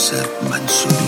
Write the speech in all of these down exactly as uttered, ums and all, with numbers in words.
ناصر منصوری.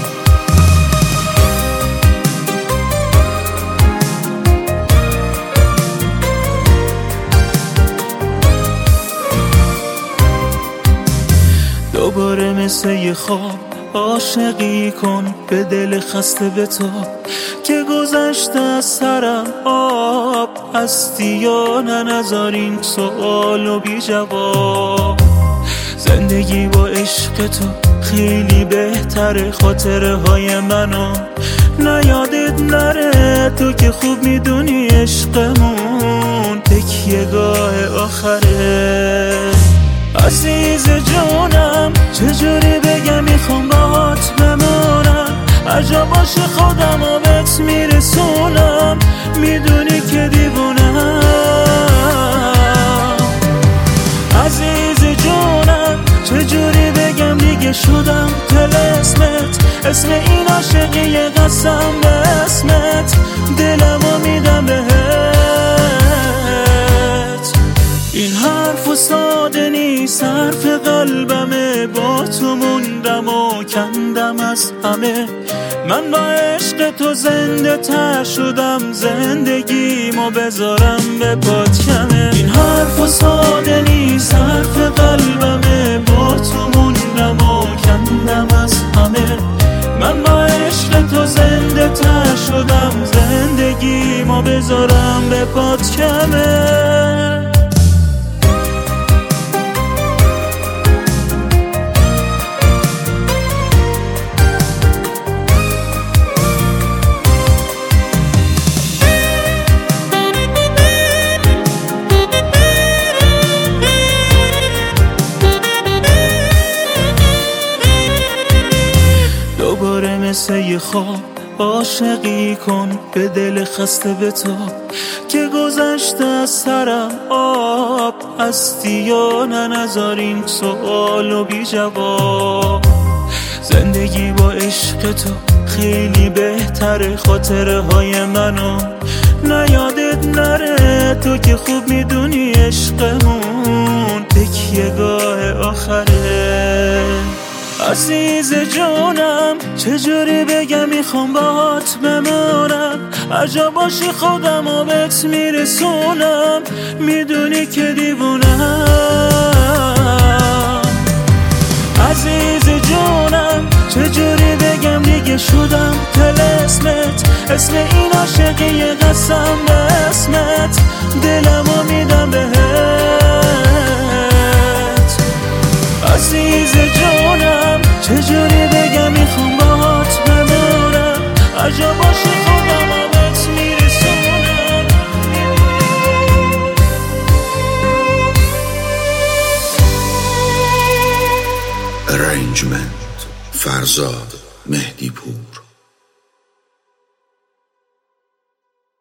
دوباره مثل یه خواب عاشقی کن، به دل خسته بتاب که گذشته از سرم آب. هستی یا نه نذار این سوالو بی جواب. زندگی با عشق تو خیلی بهتره، خاطره های منو نیادت نره. تو که خوب میدونی عشقمون تکیه‌گاه آخره. عزیز جونم چجوری بگم میخوام باهات بمونم، عجب باشه خودم و بهت میرسونم، میدونی که دیوونم. عزیز جونم چجوری بگم دیگه شدم طلسمت، اسم این عاشقی قسم به اسمت، دلمو میدم بهت. این حرف و ساده نیست، حرف قلبمه، با تو موندم و کندم از همه. من با عشق تو زنده تر شدم، زندگیمو بذارم به پات کمه. این حرف و ساده نیست، حرف قلبمه، با تو موندم و کندم از همه. من با عشق تو زنده تر شدم، زندگیمو بذارم به پات کمه. دوباره مثل یه خواب عاشقی کن، به دل خسته بتاب که گذشته از سرم آب. هستی یا نه نذار این سوالو بی جواب. زندگی با عشق تو خیلی بهتره، خاطره های منو نیادت نره. تو که خوب میدونی عشقمون تکیه‌گاه آخره. عزیز جونم چجوری بگم میخوام باهات بمونم، عجب باشی خودم و بهت میرسونم، میدونی که دیوونم. عزیز جونم چجوری بگم دیگه شدم طلسمت، اسم این عاشقی قسم به اسمت، دلمو میدم بهت. عزیز جونم چجوری بگم میخوام باهات بمونم، عجب باشه خودم و بهت میرسونم. ارنجمنت فرزاد مهدی پور.